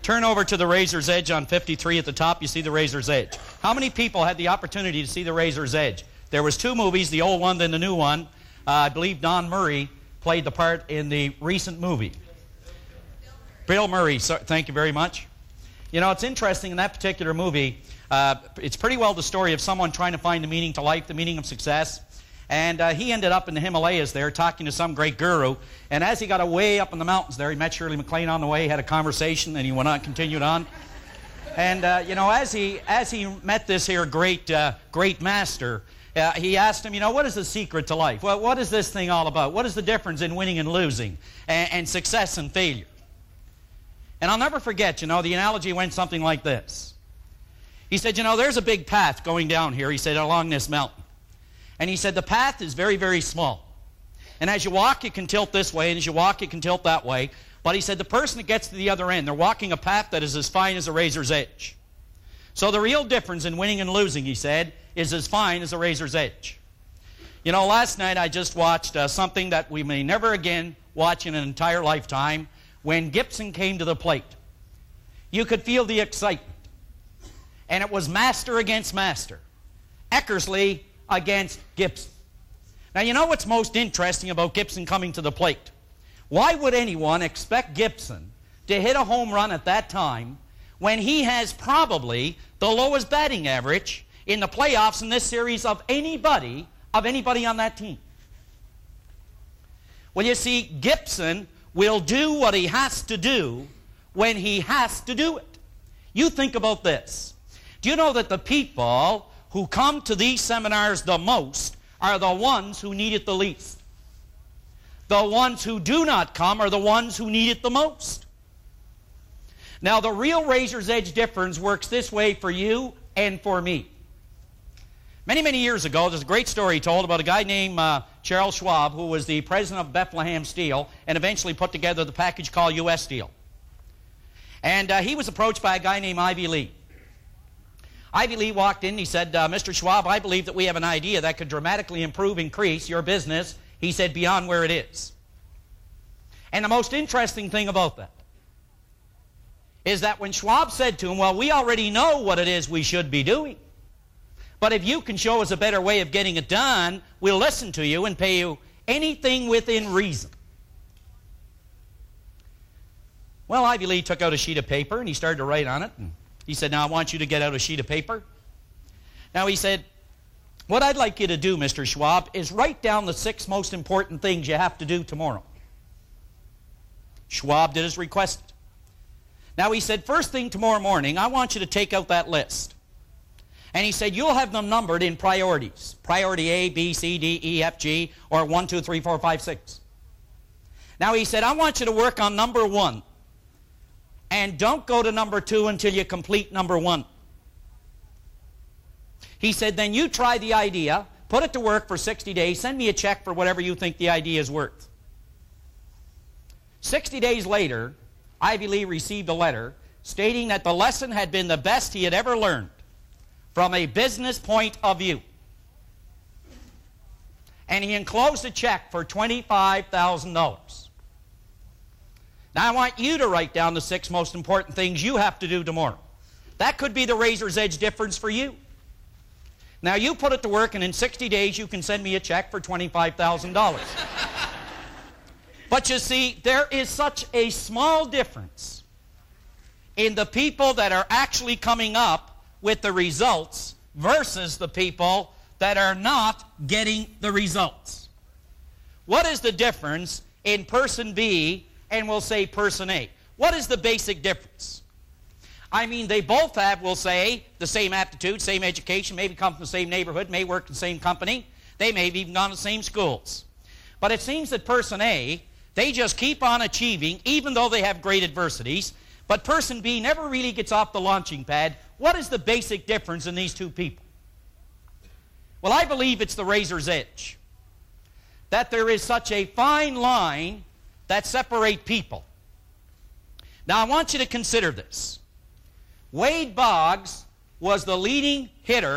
Turn over to the Razor's Edge on 53 at the top. You see the Razor's Edge. How many people had the opportunity to see the Razor's Edge? There was two movies, the old one and the new one. I believe Don Murray played the part in the recent movie. Bill Murray, thank you very much. You know, it's interesting in that particular movie, it's pretty well the story of someone trying to find the meaning to life, the meaning of success. And he ended up in the Himalayas there talking to some great guru. And as he got way up in the mountains there, he met Shirley MacLaine on the way, had a conversation, and he went on, continued on. And, you know, as he met this here great master, he asked him, you know, what is the secret to life? Well, what is this thing all about? What is the difference in winning and losing, and success and failure? And I'll never forget, you know, the analogy went something like this. He said, you know, there's a big path going down here, he said, along this mountain. And he said, the path is very, very small. And as you walk, it can tilt this way, and as you walk, it can tilt that way. But he said, the person that gets to the other end, they're walking a path that is as fine as a razor's edge. So the real difference in winning and losing, he said, is as fine as a razor's edge. You know, last night I just watched something that we may never again watch in an entire lifetime, when Gibson came to the plate. You could feel the excitement. And it was master against master. Eckersley against Gibson. Now, you know what's most interesting about Gibson coming to the plate? Why would anyone expect Gibson to hit a home run at that time when he has probably the lowest batting average in the playoffs in this series of anybody on that team? Well, you see, Gibson will do what he has to do when he has to do it. You think about this. Do you know that the people who come to these seminars the most are the ones who need it the least? The ones who do not come are the ones who need it the most. Now, the real Razor's Edge difference works this way for you and for me. Many, many years ago, there's a great story told about a guy named Charles Schwab, who was the president of Bethlehem Steel and eventually put together the package called U.S. Steel. And he was approached by a guy named Ivy Lee. Ivy Lee walked in and he said, Mr. Schwab, I believe that we have an idea that could dramatically increase your business, he said, beyond where it is. And the most interesting thing about that is that when Schwab said to him, well, we already know what it is we should be doing, but if you can show us a better way of getting it done, we'll listen to you and pay you anything within reason. Well, Ivy Lee took out a sheet of paper and he started to write on it. And he said, now I want you to get out a sheet of paper. Now he said, what I'd like you to do, Mr. Schwab, is write down the 6 most important things you have to do tomorrow. Schwab did as requested. Now he said, first thing tomorrow morning, I want you to take out that list. And he said, you'll have them numbered in priorities. Priority A, B, C, D, E, F, G, or 1, 2, 3, 4, 5, 6. Now he said, I want you to work on number 1. And don't go to number 2 until you complete number 1. He said, then you try the idea, put it to work for 60 days, send me a check for whatever you think the idea is worth. 60 days later, Ivy Lee received a letter stating that the lesson had been the best he had ever learned from a business point of view. And he enclosed a check for $25,000. Now I want you to write down the 6 most important things you have to do tomorrow. That could be the Razor's Edge difference for you. Now you put it to work and in 60 days you can send me a check for $25,000. But you see, there is such a small difference in the people that are actually coming up with the results versus the people that are not getting the results. What is the difference in person B and we'll say person A? What is the basic difference? I mean, they both have, we'll say, the same aptitude, same education, maybe come from the same neighborhood, may work in the same company, they may have even gone to the same schools. But it seems that person A, they just keep on achieving even though they have great adversities, but person B never really gets off the launching pad. What is the basic difference in these two people? Well, I believe it's the Razor's Edge. That there is such a fine line that separates people. Now, I want you to consider this. Wade Boggs was the leading hitter